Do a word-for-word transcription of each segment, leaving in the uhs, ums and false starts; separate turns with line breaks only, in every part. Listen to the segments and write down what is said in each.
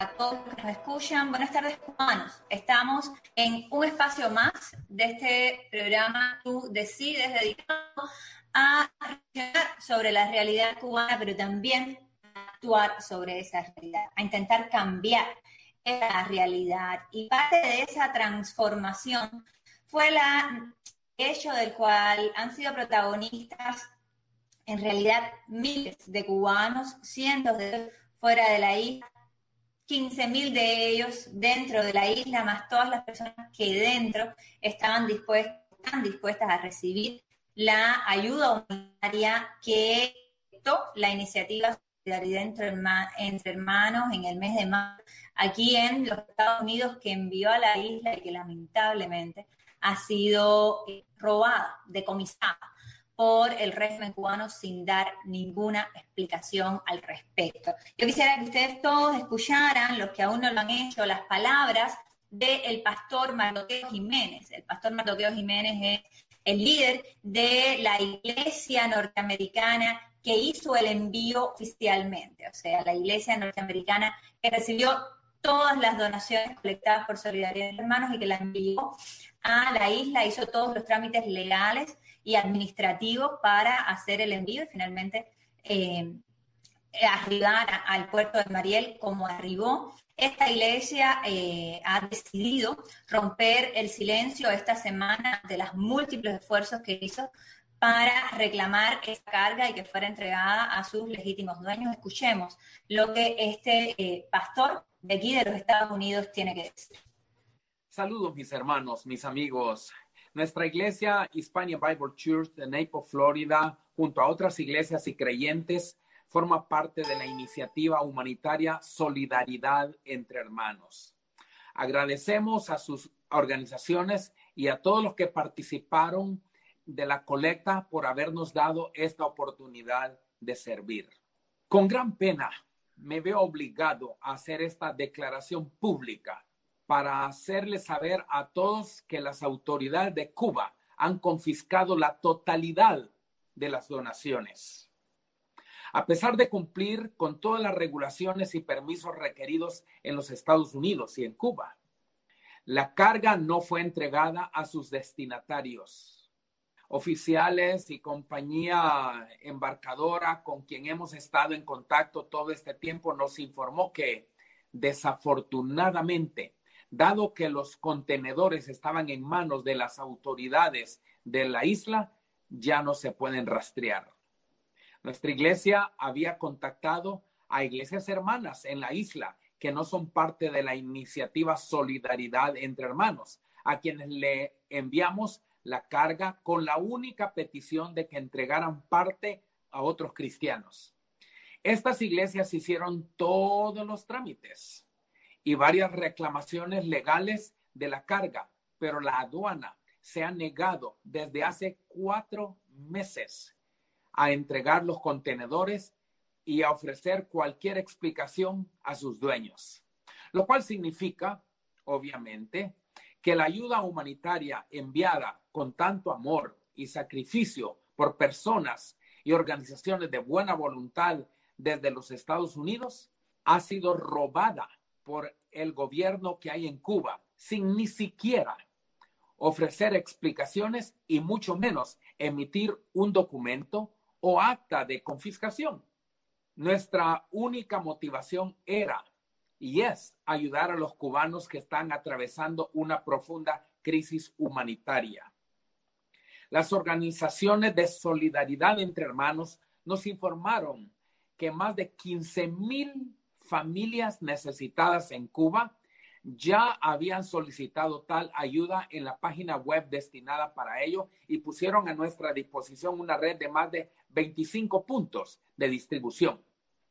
a todos los que nos escuchan. Buenas tardes, cubanos. Estamos en un espacio más de este programa Tú Decides, dedicado a reflexionar sobre la realidad cubana, pero también a actuar sobre esa realidad, a intentar cambiar esa realidad. Y parte de esa transformación fue la, el hecho del cual han sido protagonistas en realidad miles de cubanos, cientos de ellos fuera de la isla, quince mil de ellos dentro de la isla, más todas las personas que dentro estaban dispuestas, están dispuestas a recibir la ayuda humanitaria que la iniciativa Solidaridad entre, herma, entre Hermanos en el mes de mayo aquí en los Estados Unidos, que envió a la isla y que lamentablemente ha sido robada, decomisada por el régimen cubano sin dar ninguna explicación al respecto. Yo quisiera que ustedes todos escucharan, los que aún no lo han hecho, las palabras del pastor Mardoqueo Jiménez. El pastor Mardoqueo Jiménez es el líder de la iglesia norteamericana que hizo el envío oficialmente, o sea, la iglesia norteamericana que recibió todas las donaciones colectadas por Solidaridad entre Hermanos y que la envió a la isla, hizo todos los trámites legales y administrativos para hacer el envío y finalmente eh, arribar a, al puerto de Mariel como arribó. Esta iglesia eh, ha decidido romper el silencio esta semana de los múltiples esfuerzos que hizo para reclamar esa carga y que fuera entregada a sus legítimos dueños. Escuchemos lo que este eh, pastor de aquí de los Estados Unidos tiene que decir.
Saludos, mis hermanos, mis amigos. Nuestra iglesia Hispania Bible Church de Naples, Florida, junto a otras iglesias y creyentes, forma parte de la iniciativa humanitaria Solidaridad entre Hermanos. Agradecemos a sus organizaciones y a todos los que participaron de la colecta por habernos dado esta oportunidad de servir. Con gran pena me veo obligado a hacer esta declaración pública para hacerles saber a todos que las autoridades de Cuba han confiscado la totalidad de las donaciones. A pesar de cumplir con todas las regulaciones y permisos requeridos en los Estados Unidos y en Cuba, la carga no fue entregada a sus destinatarios. Oficiales y compañía embarcadora con quien hemos estado en contacto todo este tiempo nos informó que, desafortunadamente, dado que los contenedores estaban en manos de las autoridades de la isla, ya no se pueden rastrear. Nuestra iglesia había contactado a iglesias hermanas en la isla que no son parte de la iniciativa Solidaridad entre Hermanos, a quienes le enviamos la carga con la única petición de que entregaran parte a otros cristianos. Estas iglesias hicieron todos los trámites y varias reclamaciones legales de la carga, pero la aduana se ha negado desde hace cuatro meses a entregar los contenedores y a ofrecer cualquier explicación a sus dueños, lo cual significa, obviamente, que la ayuda humanitaria enviada con tanto amor y sacrificio por personas y organizaciones de buena voluntad desde los Estados Unidos ha sido robada por el gobierno que hay en Cuba, sin ni siquiera ofrecer explicaciones y mucho menos emitir un documento o acta de confiscación. Nuestra única motivación era y es ayudar a los cubanos que están atravesando una profunda crisis humanitaria. Las organizaciones de solidaridad entre hermanos nos informaron que más de quince mil familias necesitadas en Cuba ya habían solicitado tal ayuda en la página web destinada para ello y pusieron a nuestra disposición una red de más de veinticinco puntos de distribución.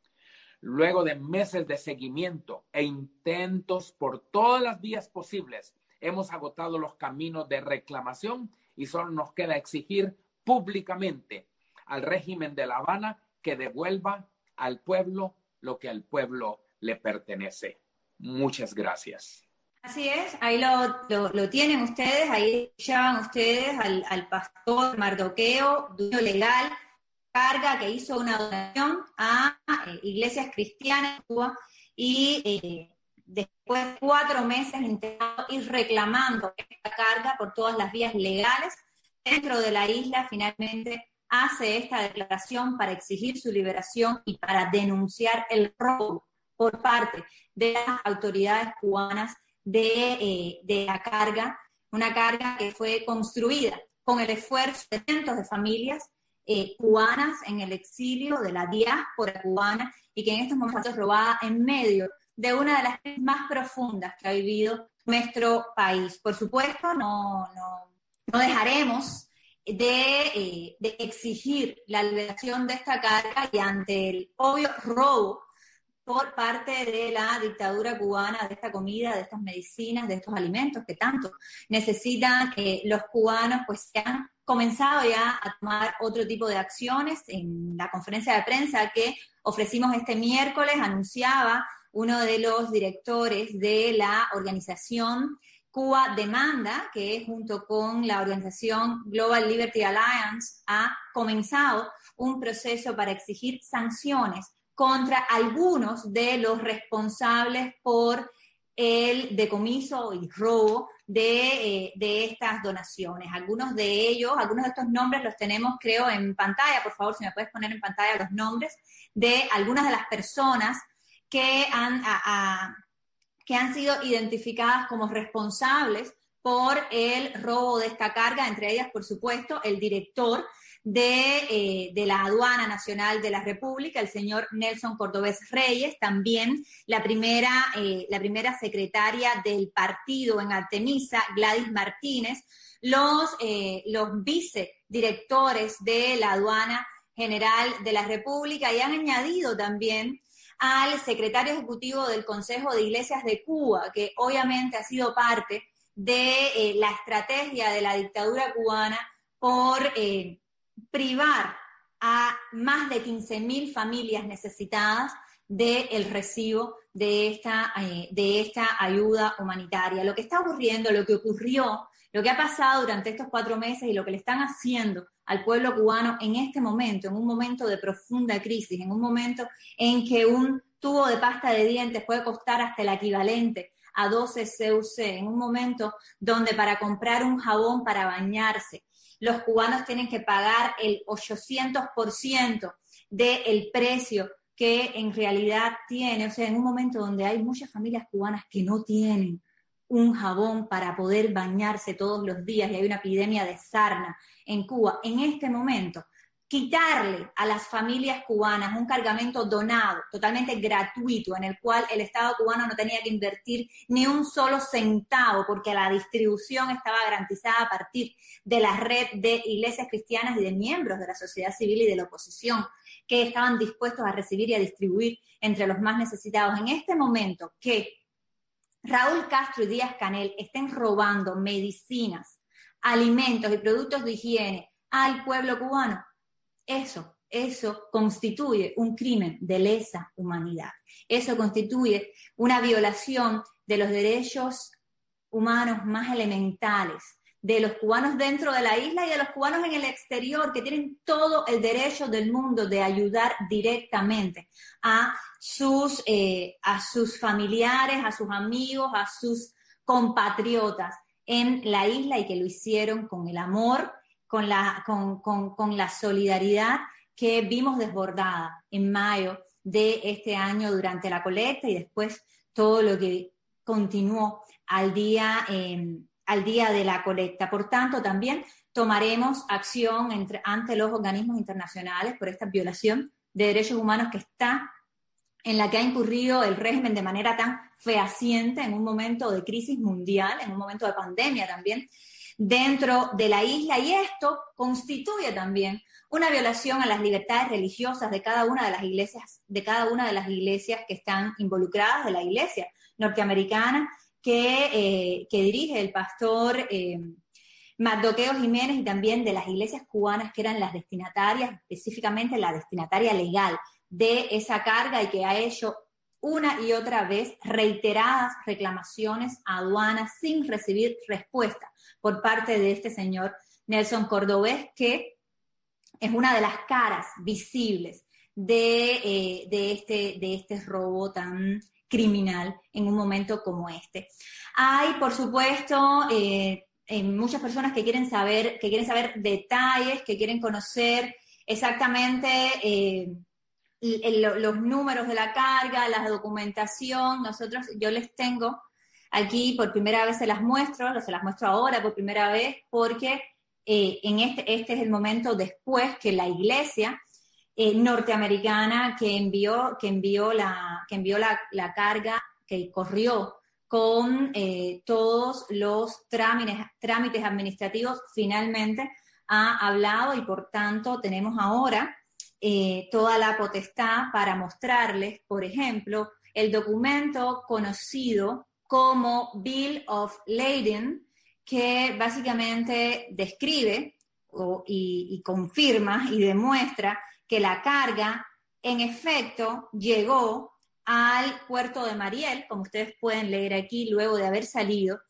Luego de meses de seguimiento e intentos por todas las vías posibles, hemos agotado los caminos de reclamación y solo nos queda exigir públicamente al régimen de La Habana que devuelva al pueblo lo que al pueblo le pertenece. Muchas gracias.
Así es, ahí lo, lo, lo tienen ustedes, ahí escuchaban ustedes al, al pastor Mardoqueo, dueño legal, carga que hizo una donación a eh, iglesias cristianas en Cuba y eh, después de cuatro meses intentando y reclamando esta carga por todas las vías legales, dentro de la isla finalmente hace esta declaración para exigir su liberación y para denunciar el robo por parte de las autoridades cubanas de, eh, de la carga, una carga que fue construida con el esfuerzo de cientos de familias eh, cubanas en el exilio, de la diáspora cubana, y que en estos momentos es robada en medio de una de las crisis más profundas que ha vivido nuestro país. Por supuesto, no, no, no dejaremos de, eh, de exigir la liberación de esta carga y ante el obvio robo por parte de la dictadura cubana de esta comida, de estas medicinas, de estos alimentos que tanto necesitan eh, los cubanos, pues se han comenzado ya a tomar otro tipo de acciones. En la conferencia de prensa que ofrecimos este miércoles anunciaba uno de los directores de la organización Cuba Demanda, que junto con la organización Global Liberty Alliance ha comenzado un proceso para exigir sanciones contra algunos de los responsables por el decomiso y robo de, eh, de estas donaciones. Algunos de ellos, algunos de estos nombres los tenemos, creo, en pantalla. Por favor, si me puedes poner en pantalla los nombres de algunas de las personas que han, a, a, que han sido identificadas como responsables por el robo de esta carga, entre ellas, por supuesto, el director de, eh, de la Aduana Nacional de la República, el señor Nelson Cordobés Reyes, también la primera, eh, la primera secretaria del partido en Artemisa, Gladys Martínez, los, eh, los vicedirectores de la Aduana General de la República, y han añadido también al secretario ejecutivo del Consejo de Iglesias de Cuba, que obviamente ha sido parte de eh, la estrategia de la dictadura cubana por eh, privar a más de quince mil familias necesitadas del recibo de esta, eh, de esta ayuda humanitaria. Lo que está ocurriendo, lo que ocurrió, lo que ha pasado durante estos cuatro meses y lo que le están haciendo al pueblo cubano en este momento, en un momento de profunda crisis, en un momento en que un tubo de pasta de dientes puede costar hasta el equivalente a doce C U C, en un momento donde para comprar un jabón para bañarse, los cubanos tienen que pagar el ochocientos por ciento del precio que en realidad tiene. O sea, en un momento donde hay muchas familias cubanas que no tienen un jabón para poder bañarse todos los días y hay una epidemia de sarna en Cuba, en este momento, quitarle a las familias cubanas un cargamento donado, totalmente gratuito, en el cual el Estado cubano no tenía que invertir ni un solo centavo, porque la distribución estaba garantizada a partir de la red de iglesias cristianas y de miembros de la sociedad civil y de la oposición, que estaban dispuestos a recibir y a distribuir entre los más necesitados. En este momento que Raúl Castro y Díaz Canel estén robando medicinas, alimentos y productos de higiene al pueblo cubano, Eso, eso constituye un crimen de lesa humanidad. Eso constituye una violación de los derechos humanos más elementales de los cubanos dentro de la isla y de los cubanos en el exterior, que tienen todo el derecho del mundo de ayudar directamente a sus, eh, a sus familiares, a sus amigos, a sus compatriotas en la isla, y que lo hicieron con el amor, con la, con, con, con la solidaridad que vimos desbordada en mayo de este año durante la colecta, y después todo lo que continuó al día, eh, al día de la colecta. Por tanto, también tomaremos acción entre, ante los organismos internacionales por esta violación de derechos humanos que está, en la que ha incurrido el régimen de manera tan fehaciente en un momento de crisis mundial, en un momento de pandemia también, dentro de la isla, y esto constituye también una violación a las libertades religiosas de cada una de las iglesias, de cada una de las iglesias que están involucradas, de la iglesia norteamericana que, eh, que dirige el pastor eh, Mardoqueo Jiménez, y también de las iglesias cubanas que eran las destinatarias, específicamente la destinataria legal de esa carga, y que ha hecho una y otra vez reiteradas reclamaciones a aduanas sin recibir respuesta por parte de este señor Nelson Cordobés, que es una de las caras visibles de, eh, de, este, de este robo tan criminal en un momento como este. Hay, por supuesto, eh, eh, muchas personas que quieren saber, que quieren saber detalles, que quieren conocer exactamente eh, los números de la carga, la documentación. Nosotros, yo les tengo aquí por primera vez, se las muestro, se las muestro ahora por primera vez, porque eh, en este, este es el momento después que la iglesia eh, norteamericana que envió, que envió, la, que envió la, la carga, que corrió con eh, todos los trámites, trámites administrativos, finalmente ha hablado y por tanto tenemos ahora eh, toda la potestad para mostrarles, por ejemplo, el documento conocido como Bill of Lading, que básicamente describe o, y, y confirma y demuestra que la carga en efecto llegó al puerto de Mariel, como ustedes pueden leer aquí, luego de haber salido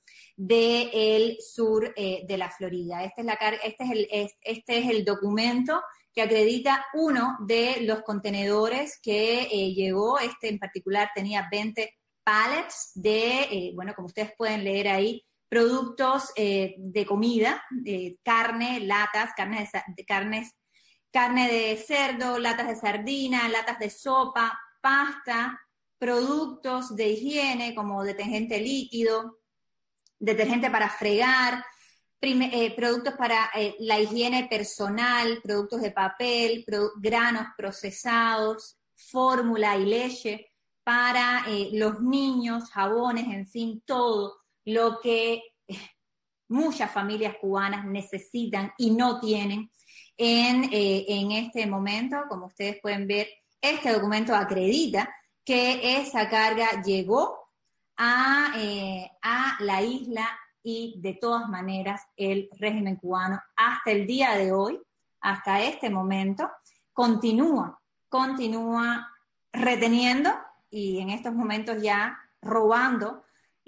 del sur eh, de la Florida. Este es, la carga, este, es el, este es el documento que acredita uno de los contenedores que eh, llegó. Este en particular tenía veinte pallets de, eh, bueno, como ustedes pueden leer ahí, productos eh, de comida, de carne, latas, carne de, de carnes, carne de cerdo, latas de sardina, latas de sopa, pasta, productos de higiene como detergente líquido, detergente para fregar, prime, eh, productos para eh, la higiene personal, productos de papel, produ granos procesados, fórmula y leche para eh, los niños, jabones, en fin, todo lo que eh, muchas familias cubanas necesitan y no tienen en, eh, en este momento. Como ustedes pueden ver, este documento acredita que esa carga llegó a, eh, a la isla y de todas maneras el régimen cubano hasta el día de hoy, hasta este momento, continúa, continúa reteniendo y en estos momentos ya robando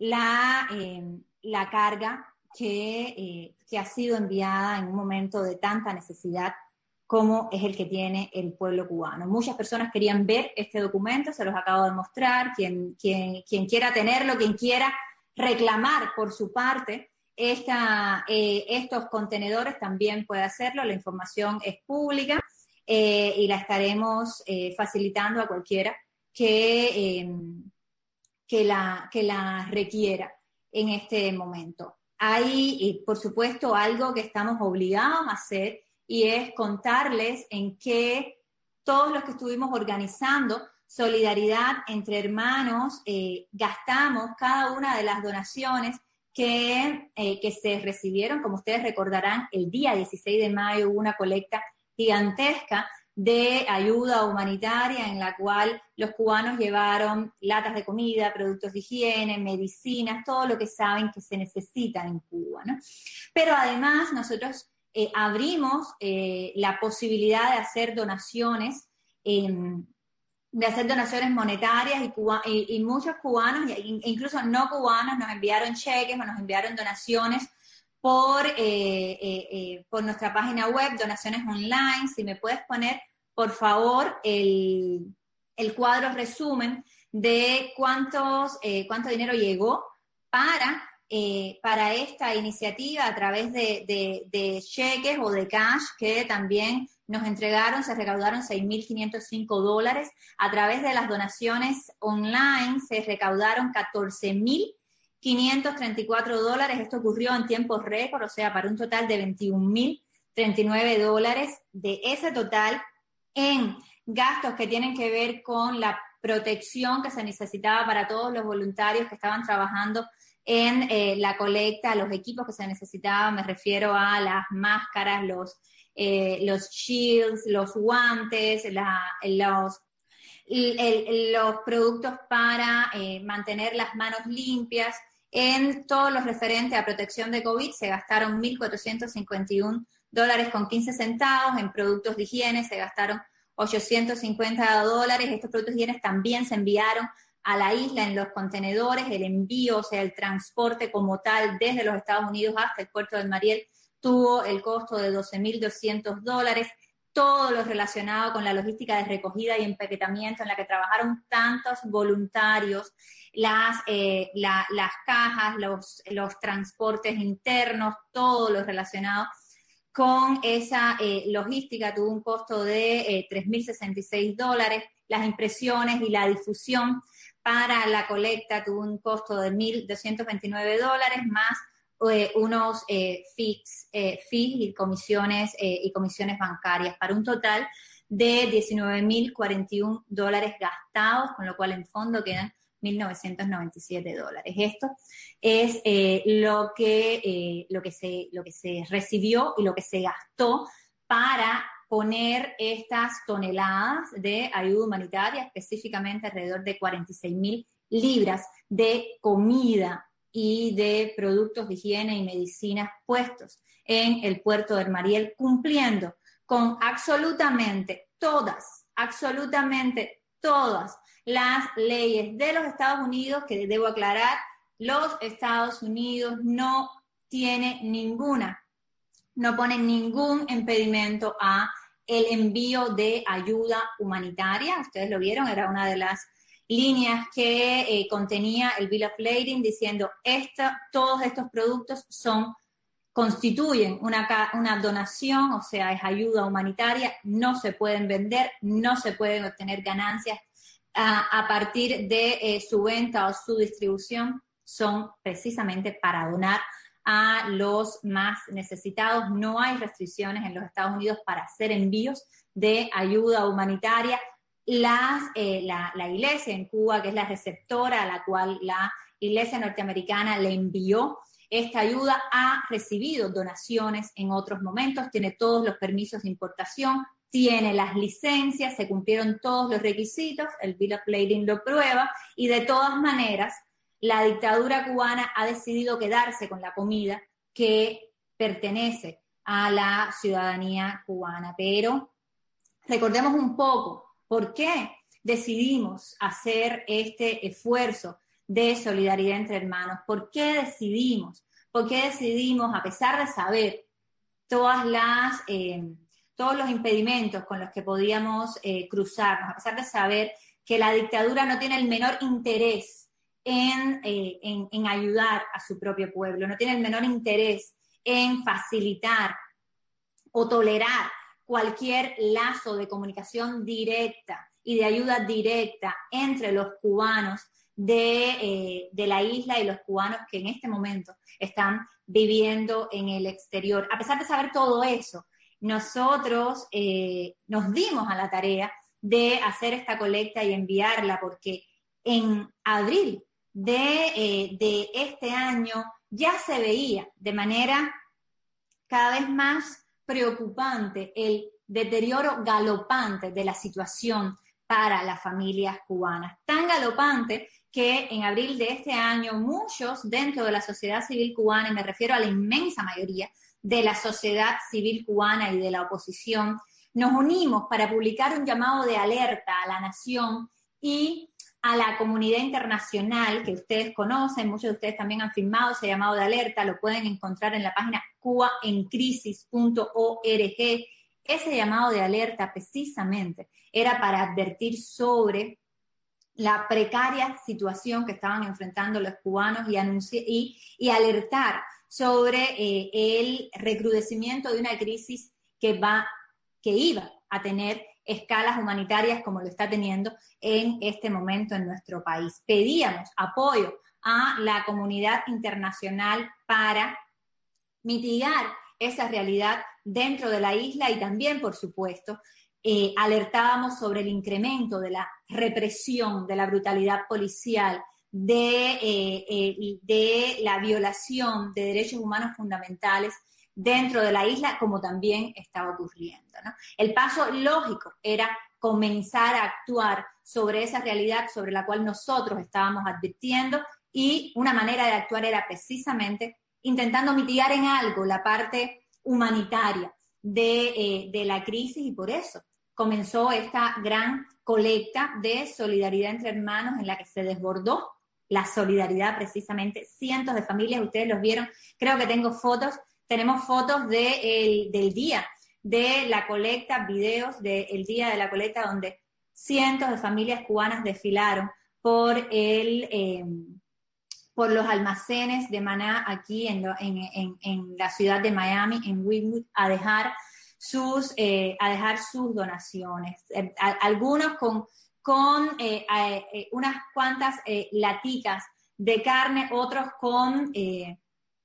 la, eh, la carga que, eh, que ha sido enviada en un momento de tanta necesidad como es el que tiene el pueblo cubano. Muchas personas querían ver este documento, se los acabo de mostrar. Quien, quien, quien quiera tenerlo, quien quiera reclamar por su parte esta, eh, estos contenedores también puede hacerlo. La información es pública eh, y la estaremos eh, facilitando a cualquiera que, eh, que, la, que la requiera en este momento. Hay, eh, por supuesto, algo que estamos obligados a hacer, y es contarles en qué todos los que estuvimos organizando solidaridad entre hermanos eh, gastamos cada una de las donaciones que, eh, que se recibieron. Como ustedes recordarán, el día dieciséis de mayo hubo una colecta gigantesca de ayuda humanitaria en la cual los cubanos llevaron latas de comida, productos de higiene, medicinas, todo lo que saben que se necesita en Cuba, ¿no? Pero además nosotros Eh, abrimos eh, la posibilidad de hacer donaciones, eh, de hacer donaciones monetarias y, cuba, y, y muchos cubanos, e incluso no cubanos, nos enviaron cheques o nos enviaron donaciones por, eh, eh, eh, por nuestra página web, donaciones online. Si me puedes poner, por favor, el, el cuadro resumen de cuántos, eh, cuánto dinero llegó para... Eh, para esta iniciativa a través de, de, de cheques o de cash que también nos entregaron. Se recaudaron seis mil quinientos cinco dólares. A través de las donaciones online se recaudaron catorce mil quinientos treinta y cuatro dólares. Esto ocurrió en tiempo récord, o sea, para un total de veintiún mil treinta y nueve dólares. De ese total, en gastos que tienen que ver con la protección que se necesitaba para todos los voluntarios que estaban trabajando en eh, la colecta, los equipos que se necesitaban, me refiero a las máscaras, los, eh, los shields, los guantes, la, los, el, el, los productos para eh, mantener las manos limpias. En todo lo referente a protección de COVID se gastaron mil cuatrocientos cincuenta y uno dólares con quince centavos, en productos de higiene se gastaron ochocientos cincuenta dólares. Estos productos de higiene también se enviaron a la isla en los contenedores. El envío, o sea, el transporte como tal desde los Estados Unidos hasta el puerto del Mariel tuvo el costo de doce mil doscientos dólares. todo lo relacionado con la logística de recogida y empaquetamiento en la que trabajaron tantos voluntarios, las, eh, la, las cajas, los, los transportes internos, todo lo relacionado con esa eh, logística tuvo un costo de eh, tres mil sesenta y seis dólares, las impresiones y la difusión para la colecta tuvo un costo de mil doscientos veintinueve dólares más eh, unos eh, fees, eh, fees y comisiones eh, y comisiones bancarias para un total de diecinueve mil cuarenta y uno dólares gastados, con lo cual en fondo quedan mil novecientos noventa y siete dólares. Esto es eh, lo, que, eh, lo, que se, lo que se recibió y lo que se gastó para poner estas toneladas de ayuda humanitaria, específicamente alrededor de cuarenta y seis mil libras de comida y de productos de higiene y medicinas puestos en el puerto de Mariel, cumpliendo con absolutamente todas, absolutamente todas las leyes de los Estados Unidos, que debo aclarar, los Estados Unidos no tiene ninguna, no ponen ningún impedimento a el envío de ayuda humanitaria. Ustedes lo vieron, era una de las líneas que eh, contenía el Bill of Lading diciendo esta, todos estos productos son, constituyen una, una donación, o sea, es ayuda humanitaria, no se pueden vender, no se pueden obtener ganancias a, a partir de eh, su venta o su distribución, son precisamente para donar a los más necesitados. No hay restricciones en los Estados Unidos para hacer envíos de ayuda humanitaria. Las, eh, la, la iglesia en Cuba, que es la receptora a la cual la iglesia norteamericana le envió esta ayuda, ha recibido donaciones en otros momentos, tiene todos los permisos de importación, tiene las licencias, se cumplieron todos los requisitos, el Bill of Lading lo prueba, y de todas maneras la dictadura cubana ha decidido quedarse con la comida que pertenece a la ciudadanía cubana. Pero recordemos un poco por qué decidimos hacer este esfuerzo de solidaridad entre hermanos, por qué decidimos, por qué decidimos, a pesar de saber todas las, eh, todos los impedimentos con los que podíamos eh, cruzarnos, a pesar de saber que la dictadura no tiene el menor interés En, eh, en, en ayudar a su propio pueblo, no tiene el menor interés en facilitar o tolerar cualquier lazo de comunicación directa y de ayuda directa entre los cubanos de, eh, de la isla y los cubanos que en este momento están viviendo en el exterior. A pesar de saber todo eso, nosotros eh, nos dimos a la tarea de hacer esta colecta y enviarla, porque en abril De, eh, de este año ya se veía de manera cada vez más preocupante el deterioro galopante de la situación para las familias cubanas. Tan galopante que en abril de este año muchos dentro de la sociedad civil cubana, y me refiero a la inmensa mayoría de la sociedad civil cubana y de la oposición, nos unimos para publicar un llamado de alerta a la nación y a la comunidad internacional que ustedes conocen, muchos de ustedes también han firmado ese llamado de alerta, lo pueden encontrar en la página cuba en crisis punto org. Ese llamado de alerta precisamente era para advertir sobre la precaria situación que estaban enfrentando los cubanos y, anunci- y, y alertar sobre eh, el recrudecimiento de una crisis que, va, que iba a tener escalas humanitarias como lo está teniendo en este momento en nuestro país. Pedíamos apoyo a la comunidad internacional para mitigar esa realidad dentro de la isla y también, por supuesto, eh, alertábamos sobre el incremento de la represión, de la brutalidad policial, de, eh, eh, de la violación de derechos humanos fundamentales dentro de la isla, como también estaba ocurriendo, ¿no? El paso lógico era comenzar a actuar sobre esa realidad sobre la cual nosotros estábamos advirtiendo, y una manera de actuar era precisamente intentando mitigar en algo la parte humanitaria de, eh, de la crisis, y por eso comenzó esta gran colecta de solidaridad entre hermanos en la que se desbordó la solidaridad precisamente. Cientos de familias, ustedes los vieron, creo que tengo fotos. Tenemos fotos de el, del día de la colecta, videos del día de la colecta donde cientos de familias cubanas desfilaron por, el, eh, por los almacenes de Maná aquí en, lo, en, en, en la ciudad de Miami, en Wynwood, a dejar sus, eh, a dejar sus donaciones. Eh, a, algunos con, con eh, eh, unas cuantas eh, laticas de carne, otros con, eh,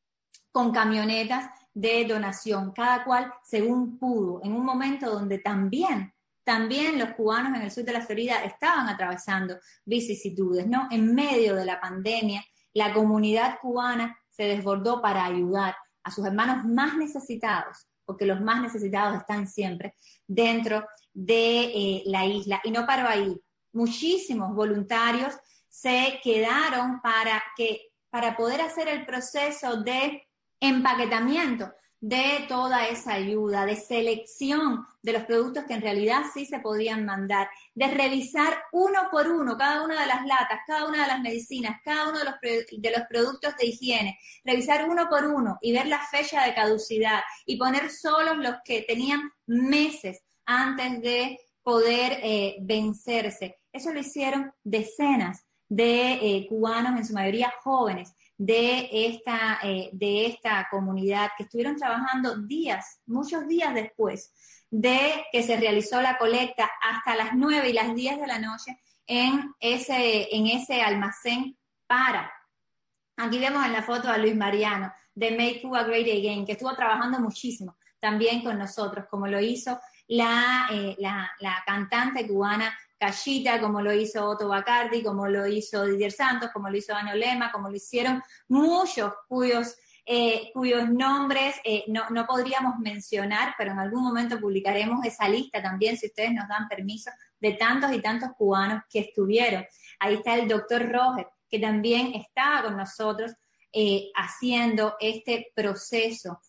con camionetas de donación, cada cual según pudo, en un momento donde también, también los cubanos en el sur de la Florida estaban atravesando vicisitudes, ¿no? En medio de la pandemia, la comunidad cubana se desbordó para ayudar a sus hermanos más necesitados, porque los más necesitados están siempre dentro de eh, la isla. Y no paró ahí, muchísimos voluntarios se quedaron para, que, para poder hacer el proceso de empaquetamiento de toda esa ayuda, de selección de los productos que en realidad sí se podían mandar, de revisar uno por uno cada una de las latas, cada una de las medicinas, cada uno de los, de los productos de higiene, revisar uno por uno y ver la fecha de caducidad y poner solos los que tenían meses antes de poder eh, vencerse. Eso lo hicieron decenas de eh, cubanos, en su mayoría jóvenes, de esta, eh, de esta comunidad, que estuvieron trabajando días, muchos días después de que se realizó la colecta, hasta las nueve y las diez de la noche en ese, en ese almacén para. Aquí vemos en la foto a Luis Mariano de Make Cuba Great Again, que estuvo trabajando muchísimo también con nosotros, como lo hizo la, eh, la, la cantante cubana Cachita, como lo hizo Otto Bacardi, como lo hizo Didier Santos, como lo hizo Ana Olema, como lo hicieron muchos cuyos, eh, cuyos nombres eh, no, no podríamos mencionar, pero en algún momento publicaremos esa lista también, si ustedes nos dan permiso, de tantos y tantos cubanos que estuvieron. Ahí está el doctor Roger, que también estaba con nosotros eh, haciendo este proceso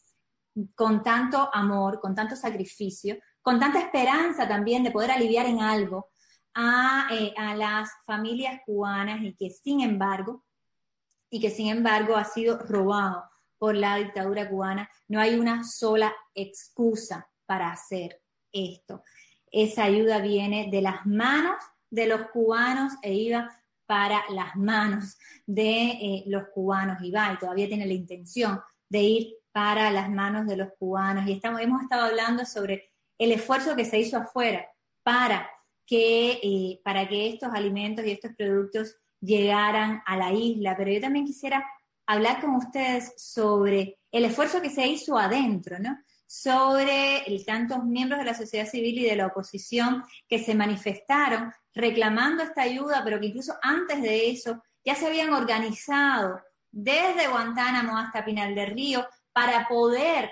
con tanto amor, con tanto sacrificio, con tanta esperanza también de poder aliviar en algo A, eh, a las familias cubanas y que sin embargo, y que sin embargo ha sido robado por la dictadura cubana. No hay una sola excusa para hacer esto. Esa ayuda viene de las manos de los cubanos e iba para las manos de eh, los cubanos, y va, y todavía tiene la intención de ir para las manos de los cubanos. Y estamos, hemos estado hablando sobre el esfuerzo que se hizo afuera para Que, eh, para que estos alimentos y estos productos llegaran a la isla, pero yo también quisiera hablar con ustedes sobre el esfuerzo que se hizo adentro, ¿no? Sobre el, tantos miembros de la sociedad civil y de la oposición que se manifestaron reclamando esta ayuda, pero que incluso antes de eso ya se habían organizado desde Guantánamo hasta Pinal del Río para poder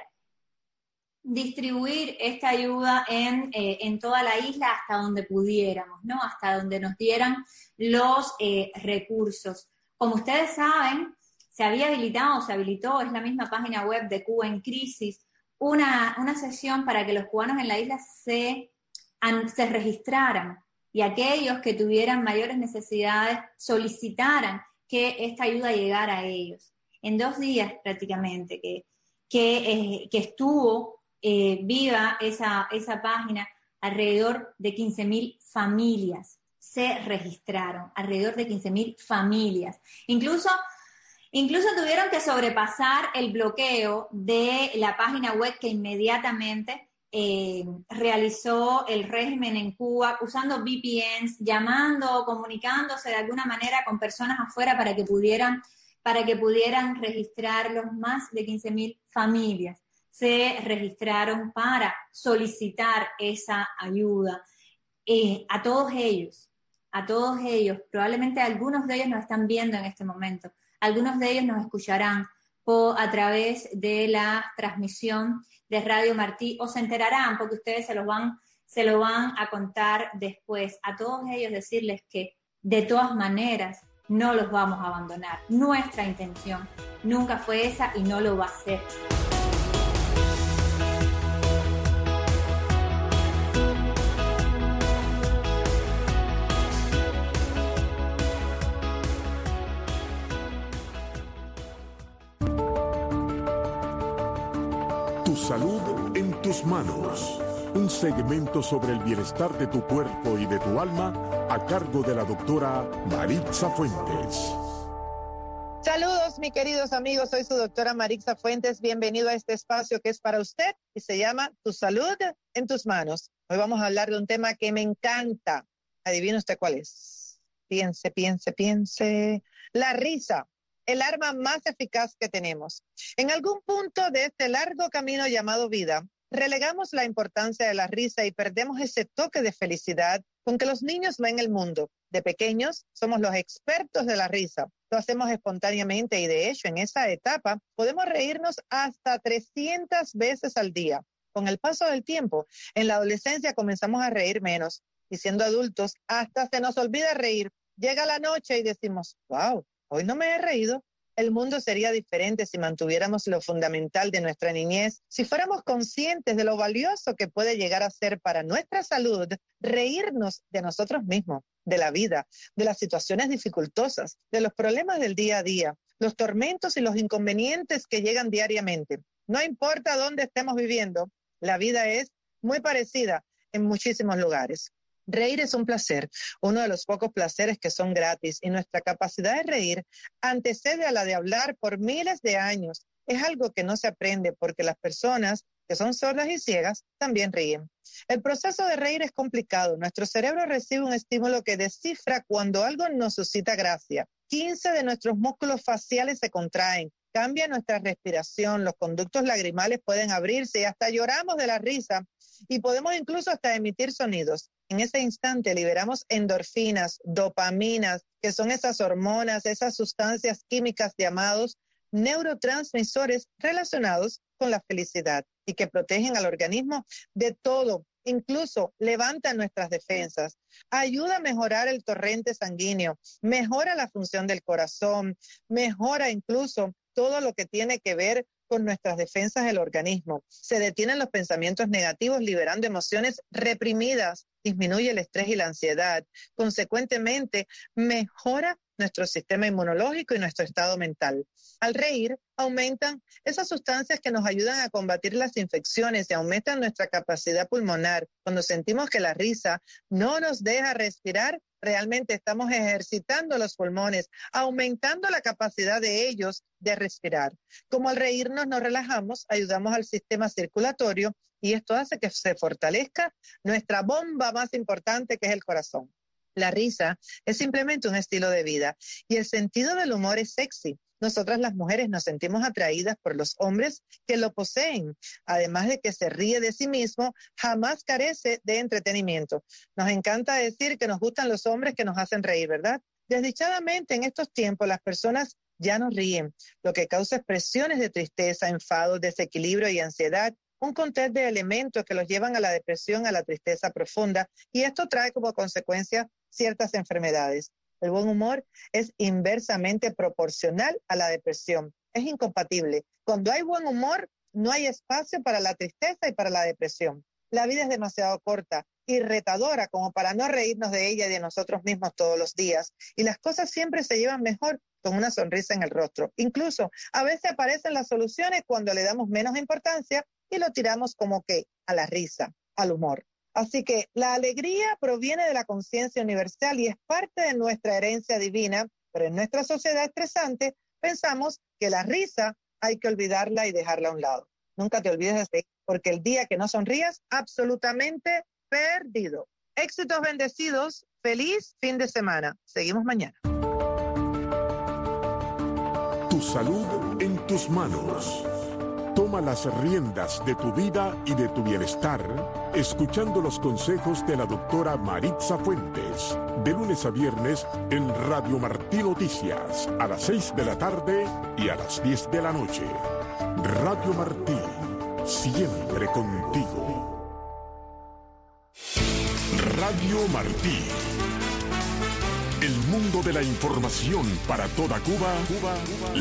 distribuir esta ayuda en, eh, en toda la isla hasta donde pudiéramos, ¿no? Hasta donde nos dieran los eh, recursos. Como ustedes saben, se había habilitado, se habilitó, es la misma página web de Cuba en Crisis, una, una sesión para que los cubanos en la isla se, an, se registraran y aquellos que tuvieran mayores necesidades solicitaran que esta ayuda llegara a ellos. En dos días prácticamente que, que, eh, que estuvo Eh, viva esa, esa página, alrededor de quince mil familias se registraron, alrededor de quince mil familias. Incluso, incluso tuvieron que sobrepasar el bloqueo de la página web que inmediatamente eh, realizó el régimen en Cuba, usando V P Ns, llamando, comunicándose de alguna manera con personas afuera para que pudieran, para que pudieran registrar los más de quince mil familias. Se registraron para solicitar esa ayuda. Eh, a todos ellos, a todos ellos, probablemente algunos de ellos nos están viendo en este momento, algunos de ellos nos escucharán por, a través de la transmisión de Radio Martí, o se enterarán porque ustedes se los van, se lo van a contar después. A todos ellos decirles que de todas maneras no los vamos a abandonar. Nuestra intención nunca fue esa y no lo va a ser.
Tu salud en tus manos. Un segmento sobre el bienestar de tu cuerpo y de tu alma a cargo de la doctora Maritza Fuentes.
Saludos, mis queridos amigos. Soy su doctora Maritza Fuentes. Bienvenido a este espacio que es para usted y se llama Tu salud en tus manos. Hoy vamos a hablar de un tema que me encanta. Adivine usted cuál es. Piense, piense, piense. La risa. El arma más eficaz que tenemos. En algún punto de este largo camino llamado vida, relegamos la importancia de la risa y perdemos ese toque de felicidad con que los niños ven el mundo. De pequeños somos los expertos de la risa. Lo hacemos espontáneamente y de hecho en esa etapa podemos reírnos hasta trescientas veces al día. Con el paso del tiempo, en la adolescencia comenzamos a reír menos y siendo adultos hasta se nos olvida reír. Llega la noche y decimos, wow, hoy no me he reído. El mundo sería diferente si mantuviéramos lo fundamental de nuestra niñez, si fuéramos conscientes de lo valioso que puede llegar a ser para nuestra salud reírnos de nosotros mismos, de la vida, de las situaciones dificultosas, de los problemas del día a día, los tormentos y los inconvenientes que llegan diariamente. No importa dónde estemos viviendo, la vida es muy parecida en muchísimos lugares. Reír es un placer, uno de los pocos placeres que son gratis y nuestra capacidad de reír antecede a la de hablar por miles de años. Es algo que no se aprende porque las personas que son sordas y ciegas también ríen. El proceso de reír es complicado. Nuestro cerebro recibe un estímulo que descifra cuando algo nos suscita gracia. quince de nuestros músculos faciales se contraen. Cambia nuestra respiración, los conductos lagrimales pueden abrirse y hasta lloramos de la risa y podemos incluso hasta emitir sonidos. En ese instante liberamos endorfinas, dopaminas, que son esas hormonas, esas sustancias químicas llamados neurotransmisores relacionados con la felicidad y que protegen al organismo de todo. Incluso levantan nuestras defensas, ayuda a mejorar el torrente sanguíneo, mejora la función del corazón, mejora incluso todo lo que tiene que ver con nuestras defensas del organismo. Se detienen los pensamientos negativos, liberando emociones reprimidas, disminuye el estrés y la ansiedad. Consecuentemente, mejora nuestro sistema inmunológico y nuestro estado mental. Al reír, aumentan esas sustancias que nos ayudan a combatir las infecciones y aumentan nuestra capacidad pulmonar. Cuando sentimos que la risa no nos deja respirar, realmente estamos ejercitando los pulmones, aumentando la capacidad de ellos de respirar. Como al reírnos nos relajamos, ayudamos al sistema circulatorio y esto hace que se fortalezca nuestra bomba más importante, que es el corazón. La risa es simplemente un estilo de vida y el sentido del humor es sexy. Nosotras las mujeres nos sentimos atraídas por los hombres que lo poseen. Además de que se ríe de sí mismo, jamás carece de entretenimiento. Nos encanta decir que nos gustan los hombres que nos hacen reír, ¿verdad? Desdichadamente en estos tiempos las personas ya no ríen, lo que causa expresiones de tristeza, enfado, desequilibrio y ansiedad. Un cóctel de elementos que los llevan a la depresión, a la tristeza profunda, y esto trae como consecuencia ciertas enfermedades. El buen humor es inversamente proporcional a la depresión. Es incompatible. Cuando hay buen humor, no hay espacio para la tristeza y para la depresión. La vida es demasiado corta y retadora como para no reírnos de ella y de nosotros mismos todos los días. Y las cosas siempre se llevan mejor con una sonrisa en el rostro. Incluso a veces aparecen las soluciones cuando le damos menos importancia y lo tiramos como que a la risa, al humor. Así que la alegría proviene de la conciencia universal y es parte de nuestra herencia divina, pero en nuestra sociedad estresante pensamos que la risa hay que olvidarla y dejarla a un lado. Nunca te olvides de reír, porque el día que no sonrías, absolutamente perdido. Éxitos bendecidos, feliz fin de semana. Seguimos mañana.
Tu salud en tus manos. Toma las riendas de tu vida y de tu bienestar, escuchando los consejos de la doctora Maritza Fuentes, de lunes a viernes en Radio Martí Noticias, a las seis de la tarde y a las diez de la noche. Radio Martí, siempre contigo. Radio Martí. El mundo de la información para toda Cuba, Cuba, Cuba.